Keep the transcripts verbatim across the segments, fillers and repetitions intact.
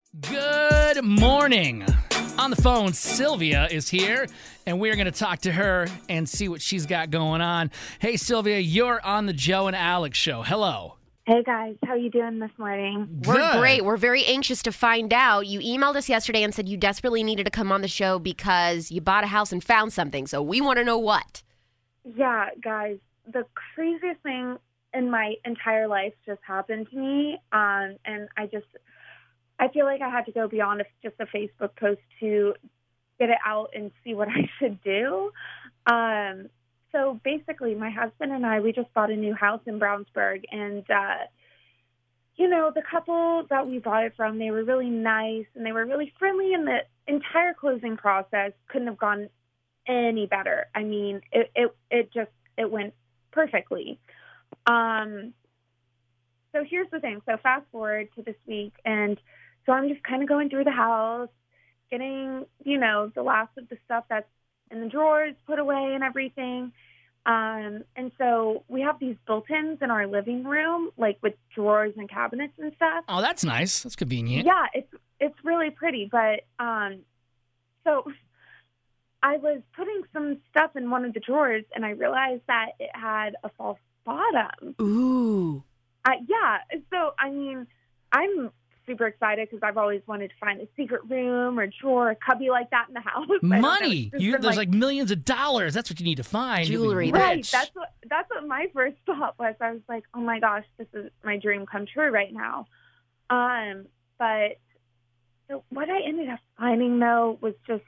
Good morning. On the phone, Sylvia is here, and we're going to talk to her and see what she's got going on. Hey, Sylvia, you're on the Joe and Alex show. Hello. Hey, guys. How you doing this morning? Good. We're great. We're very anxious to find out. You emailed us yesterday and said you desperately needed to come on the show because you bought a house and found something. So we want to know what. Yeah, guys. The craziest thing in my entire life just happened to me, um, and I just... I feel like I had to go beyond just a Facebook post to get it out and see what I should do. Um, so basically, my husband and I, we just bought a new house in Brownsburg. And, uh, you know, the couple that we bought it from, they were really nice and they were really friendly. And the entire closing process couldn't have gone any better. I mean, it, it, it just, it went perfectly. Um, so here's the thing. So fast forward to this week, and so I'm just kind of going through the house, getting, you know, the last of the stuff that's in the drawers put away and everything. Um, and so we have these built-ins in our living room, like with drawers and cabinets and stuff. Oh, that's nice. That's convenient. Yeah, it's it's really pretty. But um, so I was putting some stuff in one of the drawers, and I realized that it had a false bottom. Ooh. Uh, yeah. So, I mean, I'm super excited because I've always wanted to find a secret room or drawer, a cubby like that in the house. Money. You, there's like, like millions of dollars. That's what you need to find. Jewelry. Right. That's what, that's what my first thought was. I was like, oh, my gosh, this is my dream come true right now. Um, But so what I ended up finding, though, was just,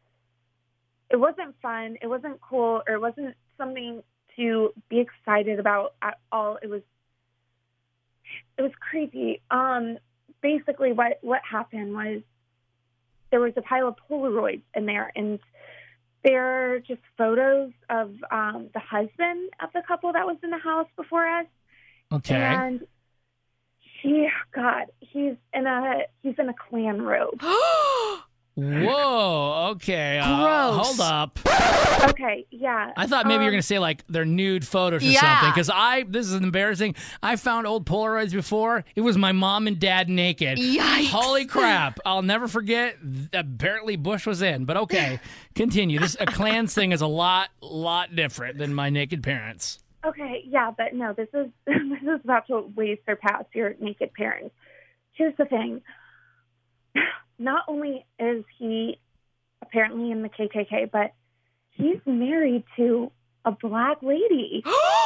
it wasn't fun. It wasn't cool, or it wasn't something to be excited about at all. It was It was crazy. Um, basically, what, what happened was there was a pile of Polaroids in there, and they're just photos of um, the husband of the couple that was in the house before us. Okay. And he, God, he's in a he's in a Klan robe. Whoa, okay. Uh, Gross. Hold up. Okay, yeah. I thought maybe um, you were going to say, like, their nude photos or Yeah. something. Because I, this is embarrassing. I found old Polaroids before. It was my mom and dad naked. Yikes. Holy crap. I'll never forget. Apparently Bush was in. But okay, continue. This a Klan's thing is a lot, lot different than my naked parents. Okay, yeah, but no, this is this is about to way surpass your naked parents. Here's the thing. Not only is he apparently in the K K K, but he's married to a black lady.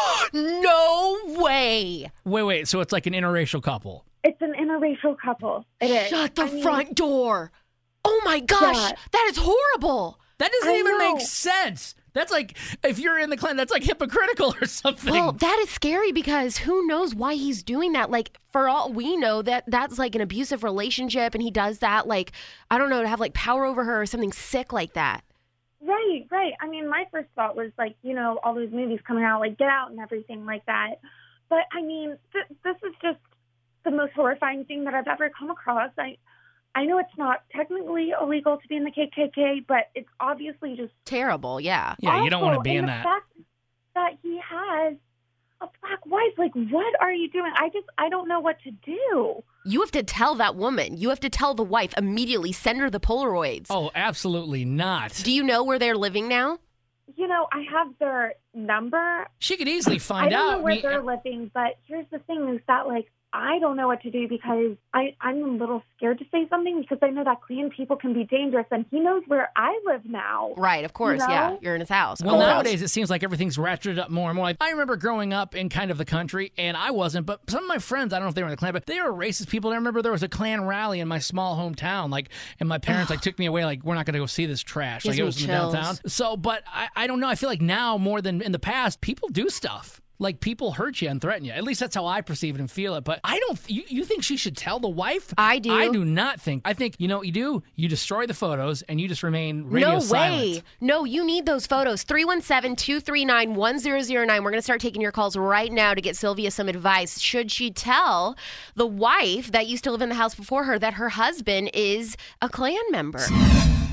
No way. Wait, wait. So it's like an interracial couple. It's an interracial couple. It is. Shut the I mean, front door. Oh, my gosh. Yeah. That is horrible. That doesn't I even know. make sense. That's like, if you're in the Klan, that's like hypocritical or something. Well, that is scary because who knows why he's doing that? Like, for all we know, that that's like an abusive relationship, and he does that, like, I don't know, to have like power over her or something sick like that. Right, right. I mean, my first thought was like, you know, all those movies coming out, like Get Out and everything like that. But I mean, th- this is just the most horrifying thing that I've ever come across. I, I know it's not technically illegal to be in the K K K, but it's obviously just Terrible, yeah. Yeah, you don't want to awful. be and in the that. fact that he has a black wife, like, what are you doing? I just, I don't know what to do. You have to tell that woman. You have to tell the wife immediately. Send her the Polaroids. Oh, absolutely not. Do you know where they're living now? You know, I have their number. She could easily I find don't out. know where I mean, they're living, but here's the thing is that, like, I don't know what to do because I, I'm a little scared to say something because I know that Klan people can be dangerous, and he knows where I live now. Right, of course, You know? yeah. You're in his house. Well, Old house. nowadays it seems like everything's ratcheted up more and more. Like, I remember growing up in kind of the country, and I wasn't, but some of my friends, I don't know if they were in the Klan, but they were racist people. I remember there was a Klan rally in my small hometown, like, and my parents like took me away, like, we're not going to go see this trash. Gives Like, it me was in the chills. downtown. So, but I, I don't know. I feel like now more than in the past, people do stuff. Like, people hurt you and threaten you. At least that's how I perceive it and feel it. But I don't, you, you think she should tell the wife? I do. I do not think. I think, you know what you do? You destroy the photos and you just remain radio No silent. way. No, you need those photos. three one seven, two three nine, one zero zero nine. We're going to start taking your calls right now to get Sylvia some advice. Should she tell the wife that used to live in the house before her that her husband is a Klan member?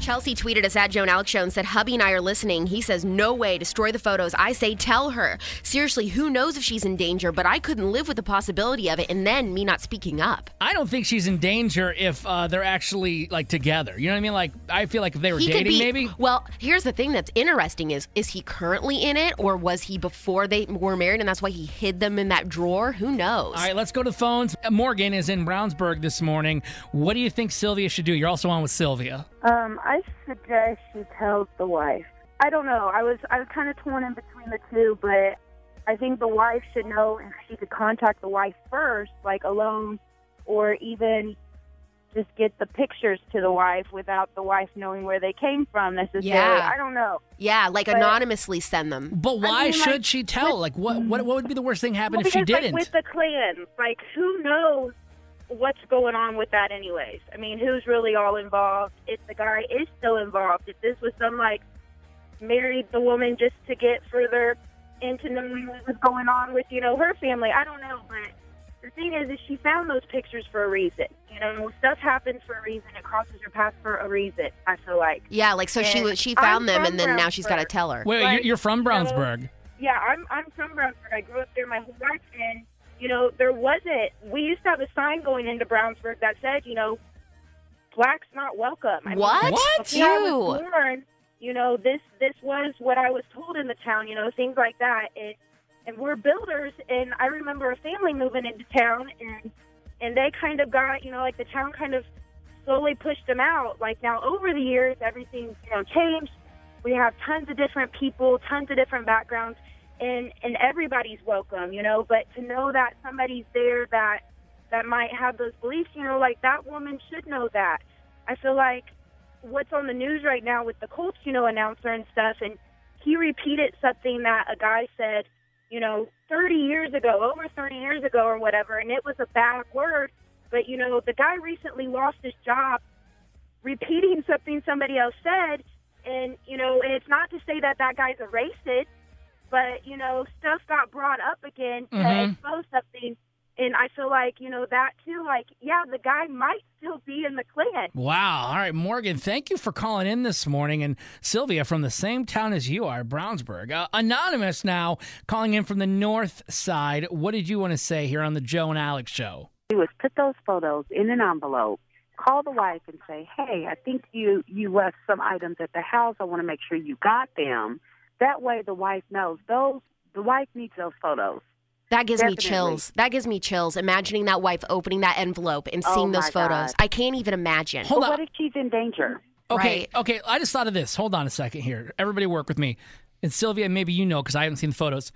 Chelsea tweeted us at Joe and Alex Show and said, hubby and I are listening. He says, no way, destroy the photos. I say, tell her. Seriously, who knows if she's in danger, but I couldn't live with the possibility of it and then me not speaking up. I don't think she's in danger if uh, they're actually, like, together. You know what I mean? Like, I feel like if they were He could dating, be, maybe. Well, here's the thing that's interesting is, is he currently in it or was he before they were married and that's why he hid them in that drawer? Who knows? All right, let's go to the phones. Morgan is in Brownsburg this morning. What do you think Sylvia should do? You're also on with Sylvia. Um, I suggest she tells the wife. I don't know. I was I was kind of torn in between the two, but I think the wife should know if she could contact the wife first, like alone, or even just get the pictures to the wife without the wife knowing where they came from necessarily. Yeah. I don't know. Yeah, like But- anonymously send them. But why I mean, should like, she tell? Like, what, what what would be the worst thing happen Well, if she because, didn't? Like, with the clans, like, who knows what's going on with that anyways? I mean, who's really all involved? If the guy is still involved, if this was some, like, married the woman just to get further into knowing what was going on with, you know, her family. I don't know, but the thing is, is she found those pictures for a reason. You know, stuff happens for a reason. It crosses your path for a reason, I feel like. Yeah, like so she And was she found I'm them from and then now she's got to Brownsburg. tell her. Wait, like, you're, you're from you know, Brownsburg. Yeah, I'm I'm from Brownsburg. I grew up there my whole life, and you know there wasn't. We used to have a sign going into Brownsburg that said, you know, blacks not welcome. I mean, What? What? before I was Ew. born, you know, this this was what I was told in the town. You know, things like that. And and we're builders, and I remember a family moving into town, and and they kind of got, you know, like the town kind of slowly pushed them out. Like now, over the years, everything's you know changed. We have tons of different people, tons of different backgrounds, and and everybody's welcome, you know. But to know that somebody's there that that might have those beliefs, you know, like that woman should know that. I feel like what's on the news right now with the Colts, you know, announcer and stuff, and he repeated something that a guy said, you know, thirty years ago, over thirty years ago or whatever, and it was a bad word. But, you know, the guy recently lost his job repeating something somebody else said. And, you know, and it's not to say that that guy's a racist, but, you know, stuff got brought up again to Mhm. expose something. And I feel like, you know, that too, like, yeah, the guy might still be in the Klan. Wow. All right, Morgan, thank you for calling in this morning. And Sylvia from the same town as you are, Brownsburg. Uh, Anonymous now calling in from the north side. What did you want to say here on the Joe and Alex Show? do is put those photos in an envelope, call the wife and say, hey, I think you, you left some items at the house. I want to make sure you got them. That way the wife knows those. The wife needs those photos. That gives Definitely. me chills. That gives me chills. Imagining that wife opening that envelope and Oh, seeing those my photos. God. I can't even imagine. Hold But on. what if she's in danger? Okay, Right. okay. I just thought of this. Hold on a second here. Everybody work with me. And Sylvia, maybe you know because I haven't seen the photos.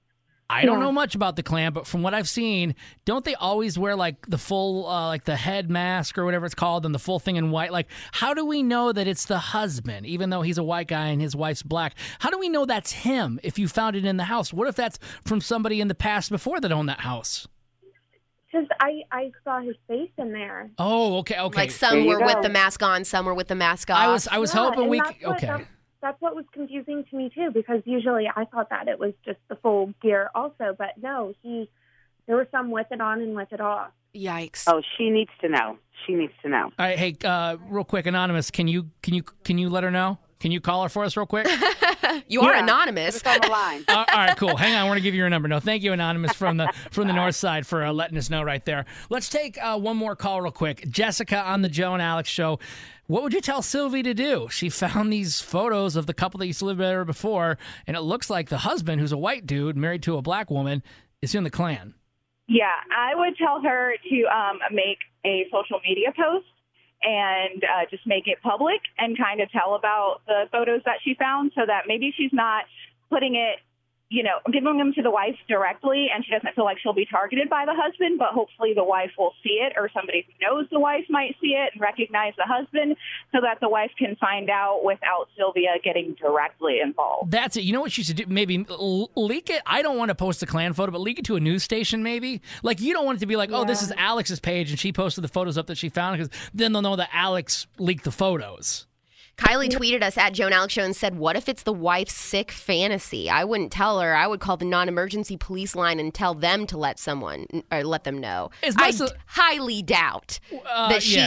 I don't Yeah. know much about the Klan, but from what I've seen, don't they always wear like the full, uh, like the head mask or whatever it's called, and the full thing in white? Like, how do we know that it's the husband, even though he's a white guy and his wife's black? How do we know that's him if you found it in the house? What if that's from somebody in the past before that owned that house? Because I, I saw his face in there. Oh, okay, okay. Like some There you were with go. the mask on, some were with the mask off. I was, I was Yeah, hoping and we. that's c- what- Okay. That's, that's what was confusing to me, too, because usually I thought that it was just the full gear also. But no, he there was some with it on and with it off. Yikes. Oh, she needs to know. She needs to know. All right, hey, uh, real quick, anonymous. Can you, can you, can you let her know? Can you call her for us real quick? You are Yeah. anonymous. It's on the line. Uh, all right, cool. Hang on, I want to give you your number. No, thank you, anonymous from the from the north side, for uh, letting us know right there. Let's take uh, one more call real quick. Jessica on the Joe and Alex Show. What would you tell Sylvie to do? She found these photos of the couple that used to live there before, and it looks like the husband, who's a white dude married to a black woman, is in the Klan. Yeah, I would tell her to um, make a social media post and uh, just make it public and kind of tell about the photos that she found so that maybe she's not putting it, you know, giving them to the wife directly and she doesn't feel like she'll be targeted by the husband, but hopefully the wife will see it or somebody who knows the wife might see it and recognize the husband so that the wife can find out without Sylvia getting directly involved. That's it. You know what you should do? Maybe l- leak it. I don't want to post a Klan photo, but leak it to a news station maybe. Like, you don't want it to be like, oh, this is Alex's page and she posted the photos up that she found, because then they'll know that Alex leaked the photos. Kylie tweeted us at Joe and Alex Show and said, what if it's the wife's sick fantasy? I wouldn't tell her. I would call the non-emergency police line and tell them to let someone or let them know. It's I mostly- d- highly doubt Uh, that she yeah.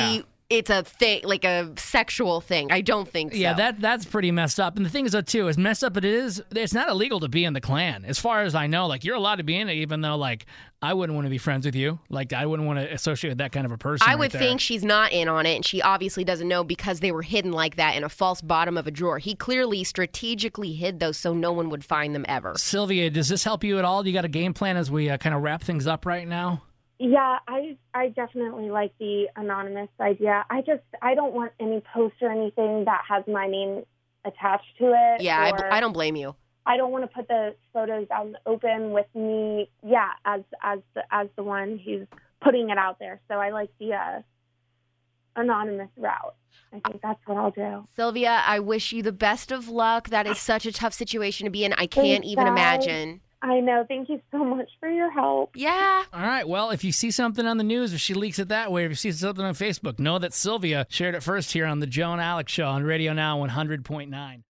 it's a thing, like a sexual thing. I don't think so. Yeah, that that's pretty messed up. And the thing is, though, too, as messed up it is, it's not illegal to be in the Klan. As far as I know, like, you're allowed to be in it, even though, like, I wouldn't want to be friends with you. Like, I wouldn't want to associate with that kind of a person. I right would there. think she's not in on it, and she obviously doesn't know because they were hidden like that in a false bottom of a drawer. He clearly strategically hid those so no one would find them ever. Sylvia, does this help you at all? Do you got a game plan as we uh, kind of wrap things up right now? Yeah, I I definitely like the anonymous idea. I just I don't want any post or anything that has my name attached to it. Yeah, or I, I don't blame you. I don't want to put the photos out in the open with me. Yeah, as as the as the one who's putting it out there. So I like the uh, anonymous route. I think that's what I'll do. Sylvia, I wish you the best of luck. That is such a tough situation to be in. I can't Thanks, even guys. imagine. I know. Thank you so much for your help. Yeah. All right. Well, if you see something on the news, if she leaks it that way, if you see something on Facebook, know that Sylvia shared it first here on the Joe and Alex Show on Radio Now one hundred point nine.